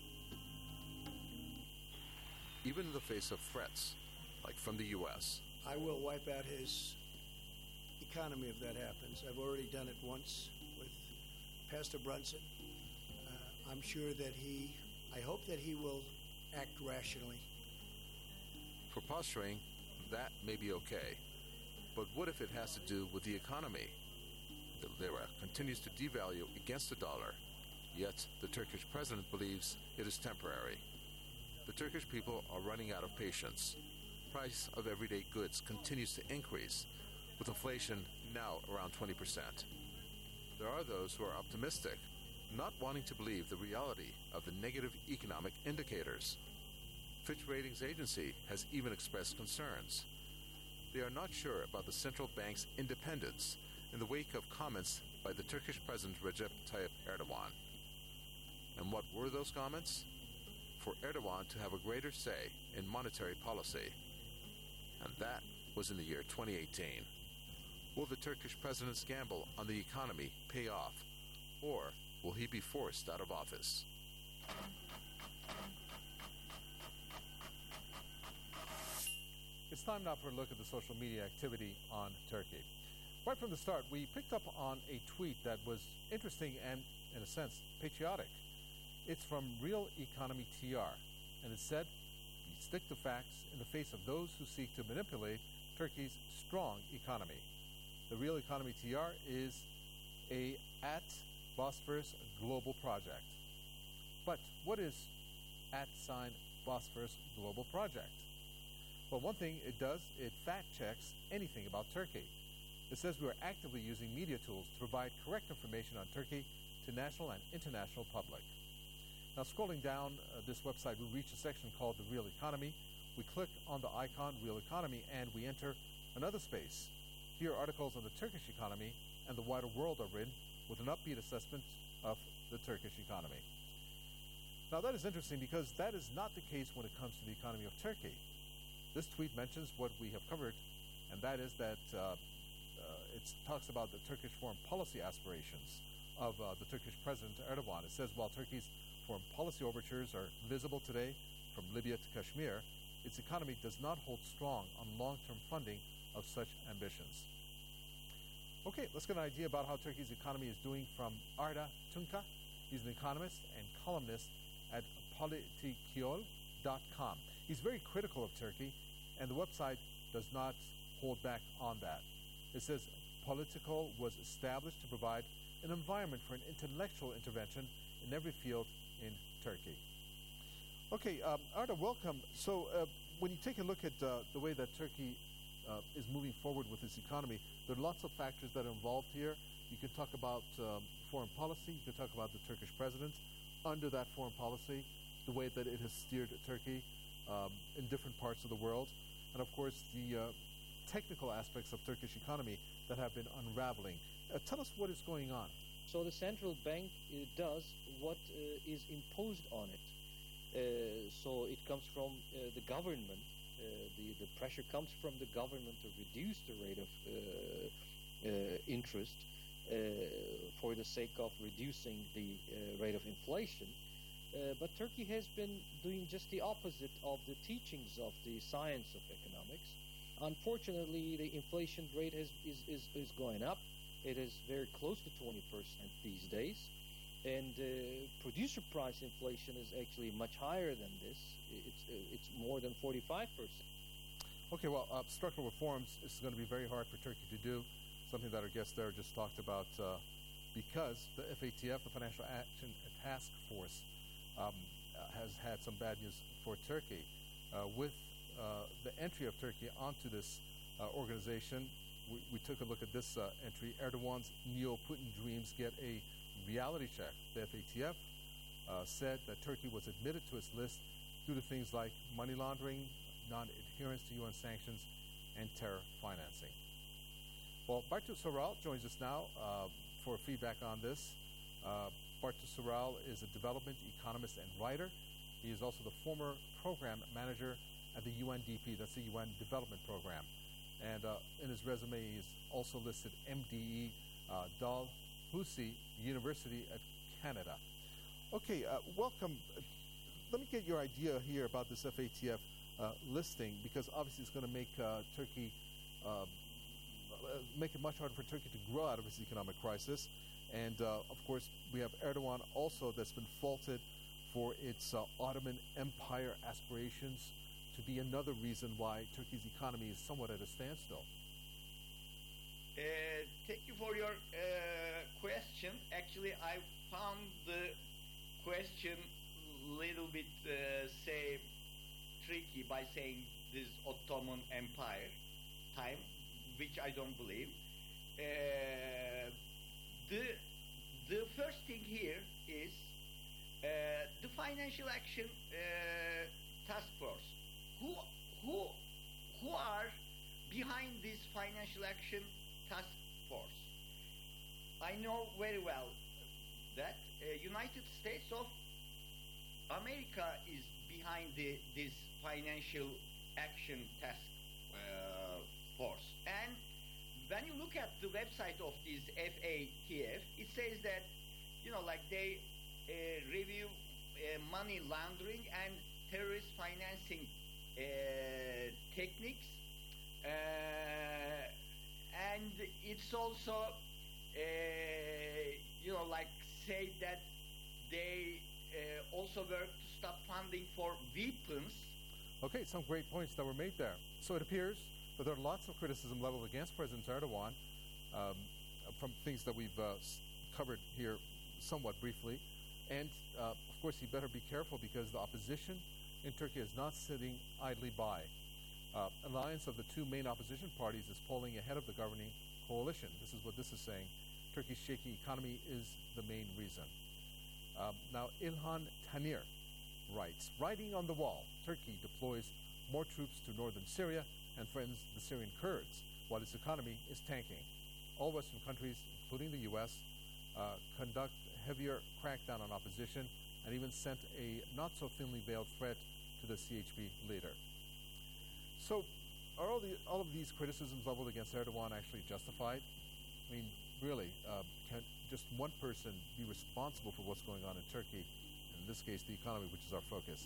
Even in the face of threats, like from the U S. I will wipe out his economy if that happens. I've already done it once with Pastor Brunson. Uh, I'm sure that he, I hope that he will act rationally. For posturing, that may be okay. But what if it has to do with the economy? The lira continues to devalue against the dollar, yet the Turkish president believes it is temporary. The Turkish people are running out of patience. Price of everyday goods continues to increase, with inflation now around twenty percent. There are those who are optimistic, not wanting to believe the reality of the negative economic indicators. Fitch Ratings Agency has even expressed concerns. They are not sure about the central bank's independence in the wake of comments by the Turkish President Recep Tayyip Erdogan. And what were those comments? For Erdogan to have a greater say in monetary policy. And that was in the year twenty eighteen. Will the Turkish president's gamble on the economy pay off, or will he be forced out of office? It's time now for a look at the social media activity on Turkey. Right from the start, we picked up on a tweet that was interesting and, in a sense, patriotic. It's from Real Economy T R, and it said, "We stick to facts in the face of those who seek to manipulate Turkey's strong economy." The Real Economy T R is a at Bosphorus Global project. But what is at sign Bosphorus Global Project? Well, one thing it does, it fact-checks anything about Turkey. It says we are actively using media tools to provide correct information on Turkey to national and international public. Now, scrolling down uh, this website, we reach a section called The Real Economy. We click on the icon Real Economy, and we enter another space. Here, articles on the Turkish economy and the wider world are written with an upbeat assessment of the Turkish economy. Now, that is interesting because that is not the case when it comes to the economy of Turkey. This tweet mentions what we have covered, and that is that uh, uh, it talks about the Turkish foreign policy aspirations of uh, the Turkish President Erdogan. It says while Turkey's foreign policy overtures are visible today from Libya to Kashmir, its economy does not hold strong on long-term funding of such ambitions. Okay, let's get an idea about how Turkey's economy is doing from Arda Tunca. He's an economist and columnist at politikyol dot com. He's very critical of Turkey, and the website does not hold back on that. It says Political was established to provide an environment for an intellectual intervention in every field in Turkey. Okay, um, Arda, welcome. So uh, when you take a look at uh, the way that Turkey uh, is moving forward with its economy, there are lots of factors that are involved here. You can talk about um, foreign policy. You can talk about the Turkish president under that foreign policy, the way that it has steered Turkey um, in different parts of the world, and of course the uh, technical aspects of Turkish economy that have been unraveling. Uh, tell us what is going on. So the central bank uh, does what uh, is imposed on it. Uh, so it comes from uh, the government. Uh, the, the pressure comes from the government to reduce the rate of uh, uh, interest uh, for the sake of reducing the uh, rate of inflation. Uh, but Turkey has been doing just the opposite of the teachings of the science of economics. Unfortunately, the inflation rate has, is, is, is going up. It is very close to twenty percent these days. And uh, producer price inflation is actually much higher than this. It's, uh, it's more than forty-five percent. Okay, well, uh, structural reforms is going to be very hard for Turkey to do, something that our guest there just talked about, uh, because the F A T F, the Financial Action Task Force, um, uh, has had some bad news for Turkey. Uh, with uh, the entry of Turkey onto this uh, organization, we, we took a look at this uh, entry. Erdogan's neo-Putin dreams get a reality check. The F A T F uh, said that Turkey was admitted to its list due to things like money laundering, non-adherence to U N sanctions, and terror financing. Well, Bartu Soral joins us now uh, for feedback on this. Uh, Bartu Soral is a development economist and writer. He is also the former program manager at the U N D P, that's the U N Development Program. And uh, in his resume, he is also listed M D E, uh, Dalhousie University at Canada. Okay, uh, welcome. Let me get your idea here about this F A T F uh, listing, because obviously it's going to make uh, Turkey, uh, make it much harder for Turkey to grow out of its economic crisis. And uh, of course, we have Erdogan also that's been faulted for its uh, Ottoman Empire aspirations to be another reason why Turkey's economy is somewhat at a standstill. Uh, thank you for your uh, question. Actually, I found the question a little bit, uh, say, tricky by saying this Ottoman Empire time, which I don't believe. Uh, the the first thing here is uh, the Financial Action uh, Task Force. Who who who are behind this Financial Action Task Force? I know very well that uh, United States of America is behind the, this Financial Action Task uh, Force. And when you look at the website of this F A T F, it says that, you know, like they uh, review uh, money laundering and terrorist financing uh, techniques. Uh, and it's also, uh, you know, like say that they uh, also work to stop funding for weapons. Okay, some great points that were made there. So it appears that there are lots of criticism leveled against President Erdogan um, from things that we've uh, covered here somewhat briefly. And, uh, of course, he better be careful because the opposition in Turkey is not sitting idly by. Uh, alliance of the two main opposition parties is polling ahead of the governing coalition. This is what this is saying. Turkey's shaky economy is the main reason. Um, now, Ilhan Tanir writes, writing on the wall, Turkey deploys more troops to northern Syria and threatens the Syrian Kurds while its economy is tanking. All Western countries, including the U S, uh, conduct heavier crackdown on opposition and even sent a not-so-thinly veiled threat to the C H P leader. So, are all, the, all of these criticisms leveled against Erdogan actually justified? I mean, really, uh, can just one person be responsible for what's going on in Turkey? In this case, the economy, which is our focus.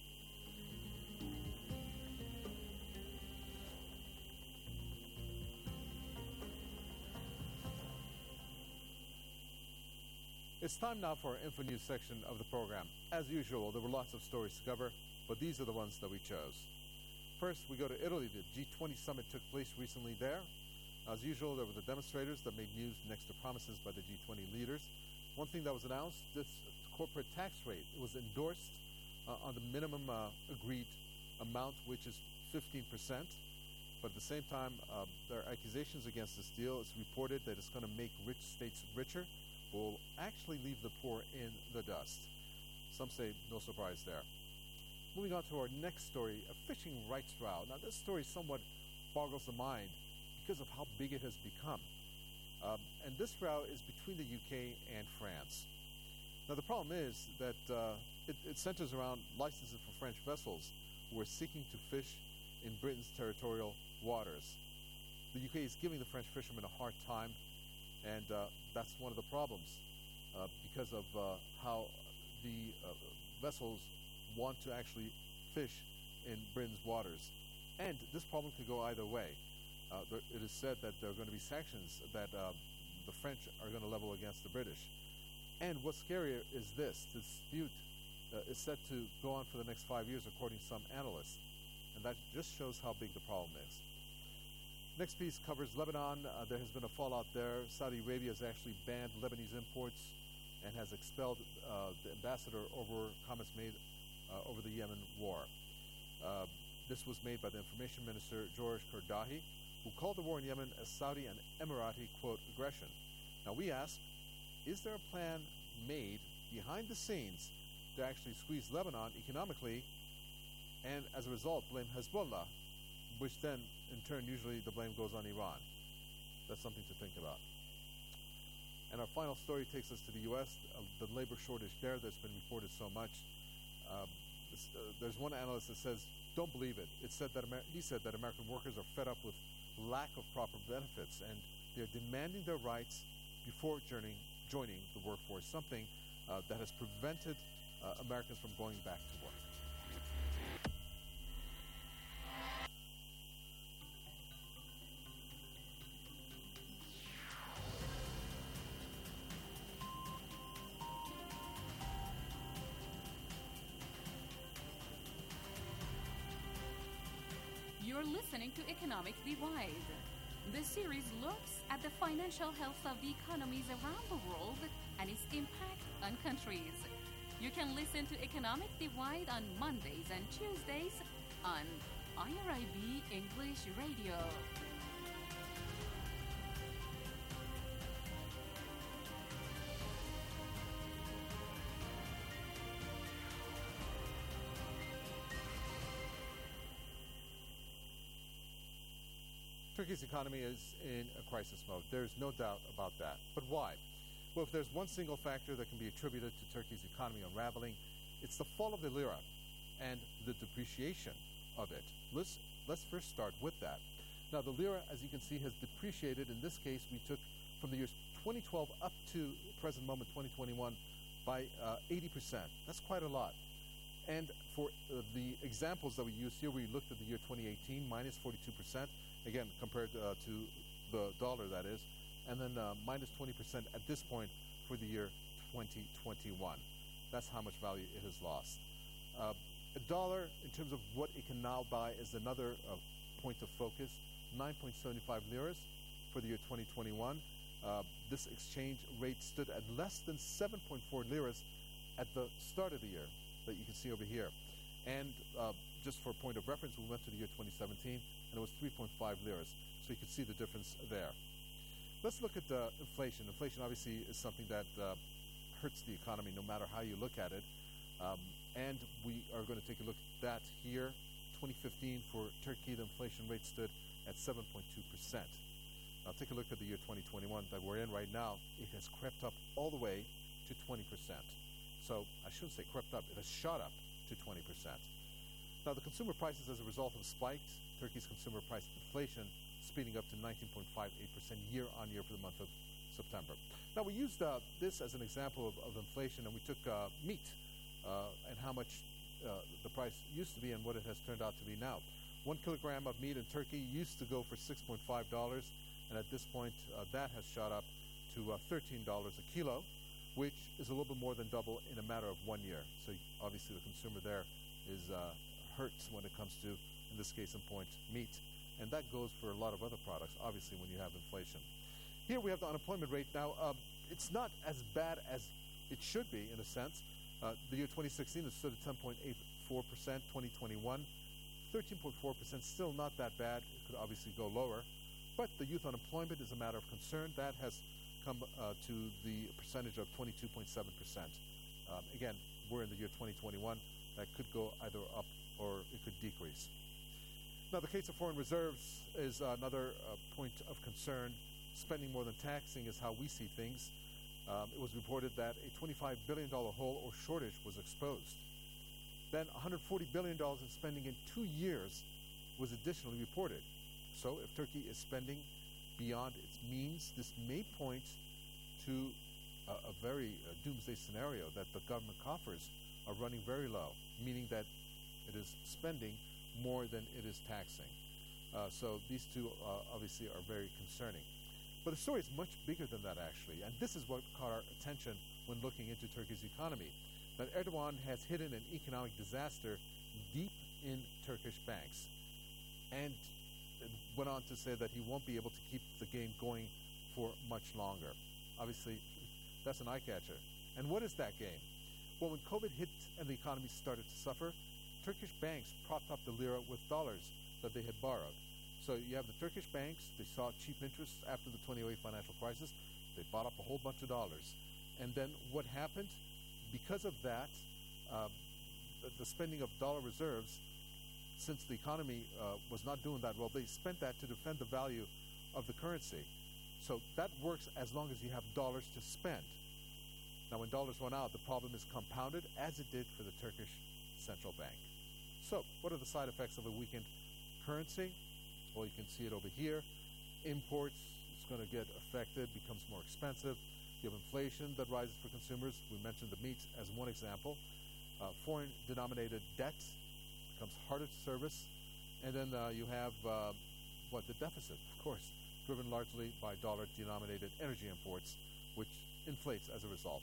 It's time now for our Info News section of the program. As usual, there were lots of stories to cover, but these are the ones that we chose. First, we go to Italy. The G twenty summit took place recently there. As usual, there were the demonstrators that made news next to promises by the G twenty leaders. One thing that was announced, this corporate tax rate, it was endorsed uh, on the minimum uh, agreed amount, which is fifteen percent. But at the same time, uh, there are accusations against this deal. It's reported that it's going to make rich states richer, but will actually leave the poor in the dust. Some say no surprise there. Moving on to our next story, a fishing rights row. Now, this story somewhat boggles the mind because of how big it has become. Um, and this row is between the U K and France. Now, the problem is that uh, it, it centers around licenses for French vessels who are seeking to fish in Britain's territorial waters. The U K is giving the French fishermen a hard time, and uh, that's one of the problems uh, because of uh, how the uh, vessels want to actually fish in Britain's waters. And this problem could go either way. Uh, there, it is said that there are going to be sanctions that uh, the French are going to level against the British. And what's scarier is this. The dispute uh, is set to go on for the next five years, according to some analysts. And that just shows how big the problem is. Next piece covers Lebanon. Uh, there has been a fallout there. Saudi Arabia has actually banned Lebanese imports and has expelled uh, the ambassador over comments made uh, over the Yemen war. Uh, this was made by the information minister, George Kordahi, who called the war in Yemen a Saudi and Emirati, quote, aggression. Now we ask, is there a plan made behind the scenes to actually squeeze Lebanon economically and as a result blame Hezbollah, which then in turn usually the blame goes on Iran? That's something to think about. And our final story takes us to the U S, uh, the labor shortage there that's been reported so much. Uh, this, uh, there's one analyst that says, don't believe it. It said that Amer- he said that American workers are fed up with lack of proper benefits and they're demanding their rights before joining, joining the workforce, something uh, that has prevented uh, Americans from going back to work. You're listening to Economic Divide. This series looks at the financial health of the economies around the world and its impact on countries. You can listen to Economic Divide on Mondays and Tuesdays on I R I B English Radio. Turkey's economy is in a crisis mode. There's no doubt about that. But why? Well, if there's one single factor that can be attributed to Turkey's economy unraveling, it's the fall of the lira and the depreciation of it. Let's, let's first start with that. Now, the lira, as you can see, has depreciated. In this case, we took from the years twenty twelve up to present moment twenty twenty-one by uh, eighty percent. That's quite a lot. And for uh, the examples that we used here, we looked at the year twenty eighteen, minus forty-two percent. Again, compared uh, to the dollar, that is, and then uh, minus twenty percent at this point for the year twenty twenty-one. That's how much value it has lost. Uh, a dollar, in terms of what it can now buy, is another uh, point of focus, nine point seven five liras for the year twenty twenty-one. Uh, this exchange rate stood at less than seven point four liras at the start of the year, that you can see over here. And uh, just for a point of reference, we went to the year twenty seventeen, and it was three point five liras. So you can see the difference there. Let's look at the inflation. Inflation obviously is something that uh, hurts the economy no matter how you look at it. Um, and we are going to take a look at that here. twenty fifteen for Turkey, the inflation rate stood at seven point two percent. Now take a look at the year twenty twenty-one that we're in right now. It has crept up all the way to twenty percent. So I shouldn't say crept up, it has shot up to twenty percent. Now the consumer prices as a result have spiked. Turkey's consumer price inflation speeding up to nineteen point five eight percent year on year for the month of September. Now we used uh, this as an example of, of inflation, and we took uh, meat uh, and how much uh, the price used to be and what it has turned out to be now. One kilogram of meat in Turkey used to go for six point five dollars, and at this point uh, that has shot up to uh, thirteen dollars a kilo, which is a little bit more than double in a matter of one year. So obviously the consumer there is uh, hurts when it comes to, in this case in point, meat. And that goes for a lot of other products, obviously, when you have inflation. Here we have the unemployment rate. Now, um, it's not as bad as it should be, in a sense. Uh, the year twenty sixteen, it stood at ten point eight four percent, twenty twenty-one, thirteen point four percent, still not that bad. It could obviously go lower. But the youth unemployment is a matter of concern. That has come uh, to the percentage of twenty-two point seven percent. Um, again, we're in the year twenty twenty-one. That could go either up or it could decrease. Now, the case of foreign reserves is another uh, point of concern. Spending more than taxing is how we see things. Um, it was reported that a twenty-five billion dollars hole or shortage was exposed. Then one hundred forty billion dollars in spending in two years was additionally reported. So if Turkey is spending beyond its means, this may point to a, a very uh, doomsday scenario that the government coffers are running very low, meaning that it is spending more than it is taxing. Uh, so these two uh, obviously are very concerning. But the story is much bigger than that, actually, and this is what caught our attention when looking into Turkey's economy, that Erdogan has hidden an economic disaster deep in Turkish banks, and went on to say that he won't be able to keep the game going for much longer. Obviously, that's an eye-catcher. And what is that game? Well, when COVID hit and the economy started to suffer, Turkish banks propped up the lira with dollars that they had borrowed. So you have the Turkish banks, they saw cheap interest after the two thousand eight financial crisis, they bought up a whole bunch of dollars. And then what happened? Because of that, uh, the, the spending of dollar reserves, since the economy uh, was not doing that well, they spent that to defend the value of the currency. So that works as long as you have dollars to spend. Now, when dollars went out, the problem is compounded, as it did for the Turkish central bank. So, what are the side effects of a weakened currency? Well, you can see it over here. Imports, it's going to get affected, becomes more expensive. You have inflation that rises for consumers. We mentioned the meat as one example. Uh, foreign-denominated debt becomes harder to service. And then uh, you have, uh, what, the deficit, of course, driven largely by dollar-denominated energy imports, which inflates as a result.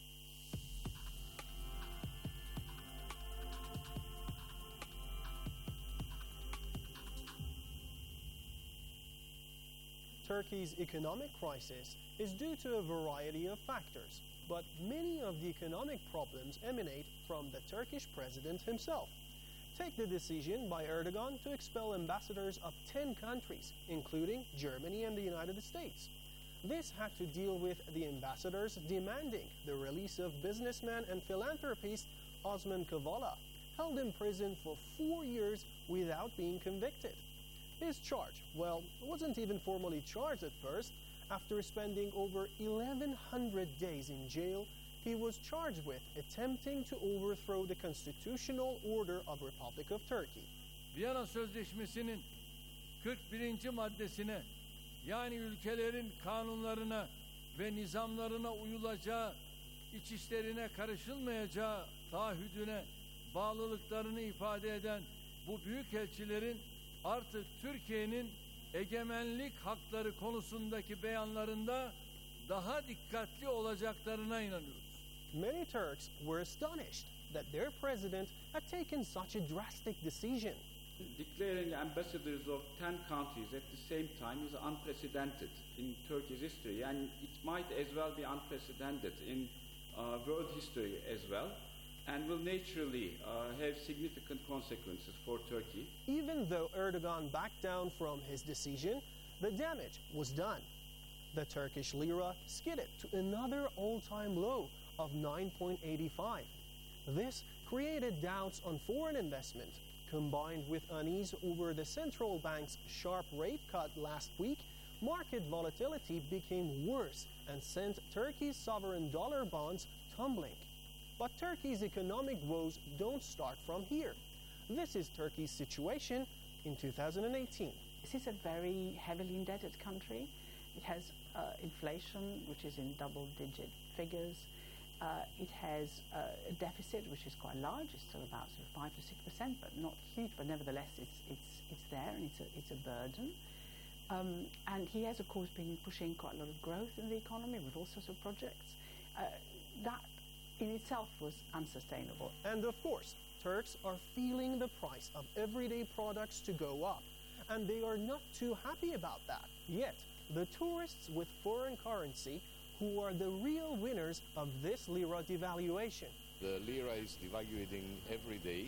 Turkey's economic crisis is due to a variety of factors, but many of the economic problems emanate from the Turkish president himself. Take the decision by Erdogan to expel ambassadors of ten countries, including Germany and the United States. This had to deal with the ambassadors demanding the release of businessman and philanthropist Osman Kavala, held in prison for four years without being convicted. His charge, well, wasn't even formally charged at first. After spending over eleven hundred days in jail, he was charged with attempting to overthrow the constitutional order of Republic of Turkey. Viyana Sözleşmesi'nin kırk birinci maddesine, yani ülkelerin kanunlarına ve nizamlarına uyulacağı, iç işlerine karışılmayacağı taahhüdüne bağlılıklarını ifade eden bu büyükelçilerin artık Türkiye'nin egemenlik hakları konusundaki beyanlarında daha dikkatli olacaklarına inanıyoruz. Many Turks were astonished that their president had taken such a drastic decision. Declaring ambassadors of ten countries at the same time is unprecedented in Turkey's history, and it might as well be unprecedented in uh, world history as well, and will naturally uh, have significant consequences for Turkey. Even though Erdogan backed down from his decision, the damage was done. The Turkish lira skidded to another all-time low of nine point eight five. This created doubts on foreign investment, combined with unease over the central bank's sharp rate cut last week. Market volatility became worse and sent Turkey's sovereign dollar bonds tumbling. But Turkey's economic woes don't start from here. This is Turkey's situation in two thousand eighteen. This is a very heavily indebted country. It has uh, inflation, which is in double-digit figures. Uh, it has uh, a deficit, which is quite large. It's still about sort of five to six percent, but not huge. But nevertheless, it's it's it's there, and it's a it's a burden. Um, and he has, of course, been pushing quite a lot of growth in the economy with all sorts of projects. Uh, that in itself was unsustainable. And of course, Turks are feeling the price of everyday products to go up, and they are not too happy about that. Yet, the tourists with foreign currency who are the real winners of this lira devaluation. The lira is devaluing every day.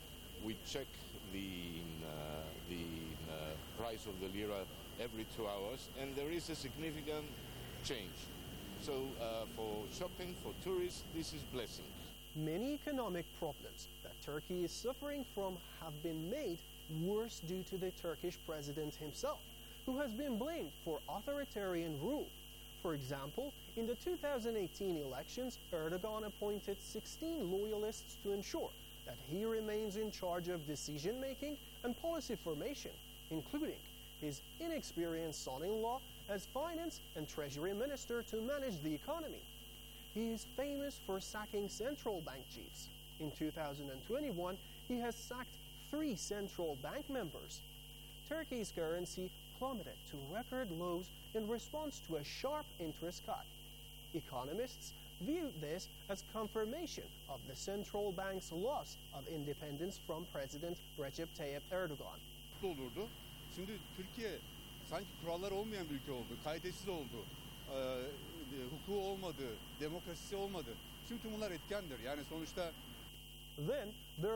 We check the uh, the uh, price of the lira every two hours, and there is a significant change. So uh, for shopping, for tourists, this is blessing. Many economic problems that Turkey is suffering from have been made worse due to the Turkish president himself, who has been blamed for authoritarian rule. For example, in the two thousand eighteen elections, Erdogan appointed sixteen loyalists to ensure that he remains in charge of decision-making and policy formation, including his inexperienced son-in-law as finance and treasury minister to manage the economy. He is famous for sacking central bank chiefs. In two thousand twenty-one, he has sacked three central bank members. Turkey's currency plummeted to record lows in response to a sharp interest cut. Economists viewed this as confirmation of the central bank's loss of independence from President Recep Tayyip Erdogan. Olurdu. Şimdi Türkiye sanki kuralları olmayan bir ülke oldu, kaidesiz oldu, e, hukuku olmadı, demokrasisi olmadı. Şimdi tüm bunlar etkendir. Yani sonuçta. Then there